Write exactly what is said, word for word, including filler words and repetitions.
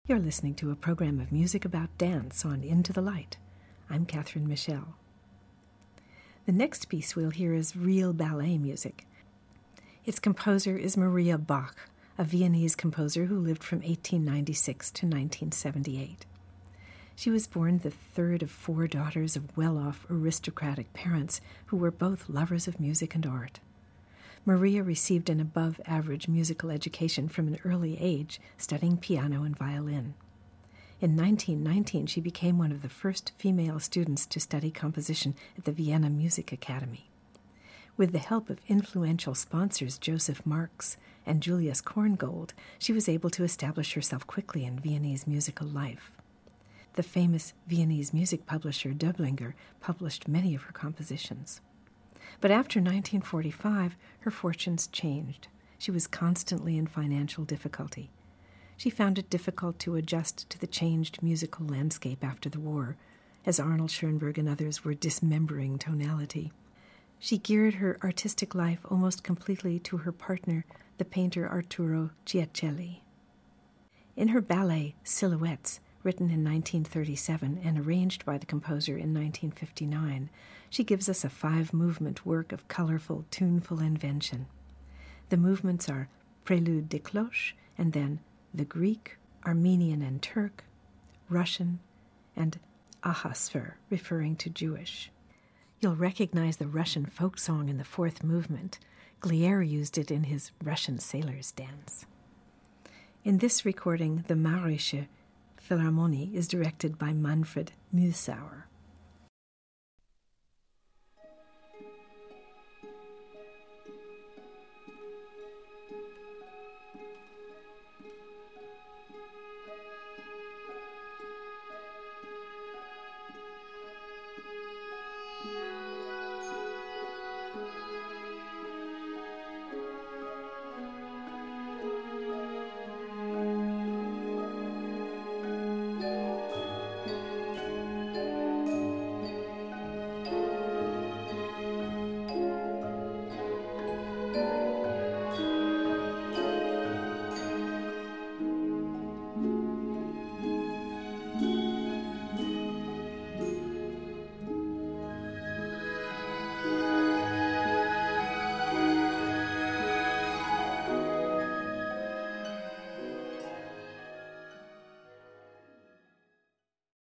You're listening to a program of music about dance on Into the Light. I'm Catherine Michelle. The next piece we'll hear is real ballet music. Its composer is Maria Bach, a Viennese composer who lived from eighteen ninety-six to nineteen seventy-eight. She was born the third of four daughters of well-off aristocratic parents who were both lovers of music and art. Maria received an above-average musical education from an early age, studying piano and violin. In nineteen nineteen, she became one of the first female students to study composition at the Vienna Music Academy. With the help of influential sponsors Joseph Marx and Julius Korngold, she was able to establish herself quickly in Viennese musical life. The famous Viennese music publisher Döblinger published many of her compositions. But after nineteen forty-five, her fortunes changed. She was constantly in financial difficulty. She found it difficult to adjust to the changed musical landscape after the war, as Arnold Schoenberg and others were dismembering tonality. She geared her artistic life almost completely to her partner, the painter Arturo Giacelli. In her ballet Silhouettes, written in nineteen thirty-seven and arranged by the composer in nineteen fifty-nine, she gives us a five-movement work of colorful, tuneful invention. The movements are Prélude de Cloche, and then the Greek, Armenian and Turk, Russian, and Ahasver, referring to Jewish. You'll recognize the Russian folk song in the fourth movement. Glier used it in his Russian Sailor's Dance. In this recording, the Marische Philharmonie is directed by Manfred Mühlsauer.